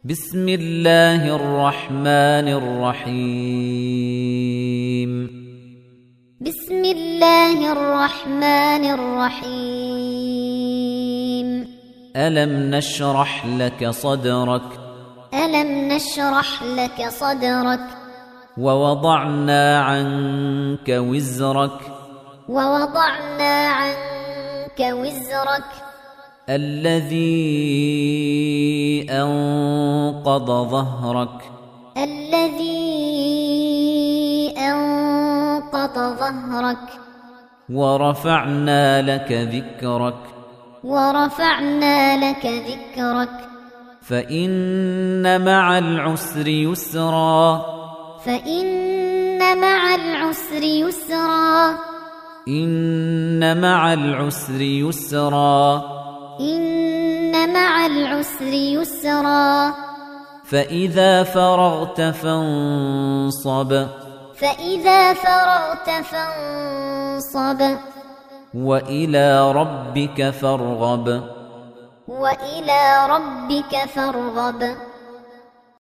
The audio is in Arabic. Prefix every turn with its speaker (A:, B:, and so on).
A: بسم الله الرحمن الرحيم
B: بسم الله الرحمن الرحيم
A: ألم نشرح لك صدرك
B: ألم نشرح لك صدرك
A: ووضعنا عنك وزرك
B: ووضعنا عنك وزرك
A: الذي أنقض ظهرك
B: الذي أنقض ظهرك
A: ورفعنا لك ذكرك
B: ورفعنا لك ذكرك
A: فإن مع العسر يسرا
B: فإن مع العسر يسرا
A: إن مع العسر يسرا
B: إن مع العسر يسرا
A: فإذا فرغت فانصب
B: فإذا فرغت فانصب
A: وإلى ربك فارغب
B: وإلى ربك فارغب